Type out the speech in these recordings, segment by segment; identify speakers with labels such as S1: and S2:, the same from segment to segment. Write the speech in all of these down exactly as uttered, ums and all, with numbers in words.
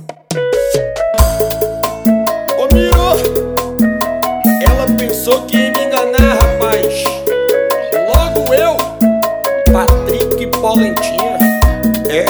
S1: Ô Miro, ela pensou que ia me enganar, rapaz. Logo eu, Patrick Polentinha. É.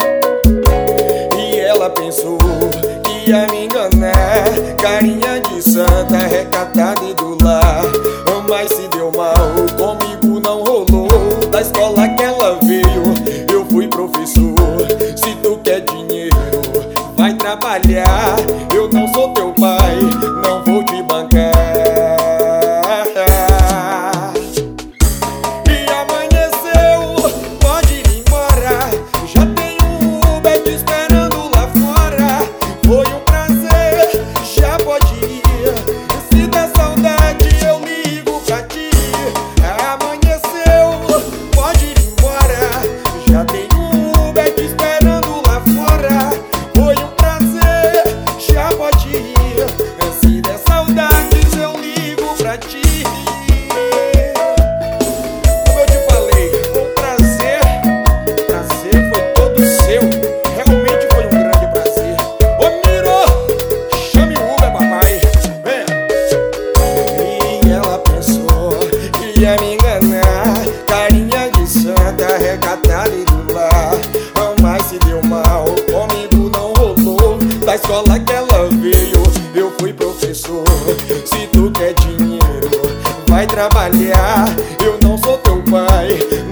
S1: E ela pensou que ia me enganar, carinha de santa, recatada e do lar. Mas se deu mal, comigo não rolou. Da escola que ela veio, eu fui professor. Se tu quer dinheiro, vai trabalhar. Eu não sou teu pai, não vou te bancar. E amanheceu, pode ir embora. Já tem um Uber te esperando lá fora. Foi um prazer, já pode ir. Se der saudade, eu ligo pra ti. Amanheceu, pode ir embora. Já tem um Uber te esperando lá fora. Foi um prazer, já pode ir. Se der saudades, eu ligo pra ti. Como eu te falei, um prazer, prazer foi todo seu. Realmente foi um grande prazer. Ô Miro, chame o Uber, papai. Venha. E ela pensou que ia me enganar, carinha de santa, recatada e do lar. Mas se deu mal, comigo não rolou. Da escola que ela veio, eu fui professor. Se tu quer dinheiro, vai trabalhar. Eu não sou teu pai,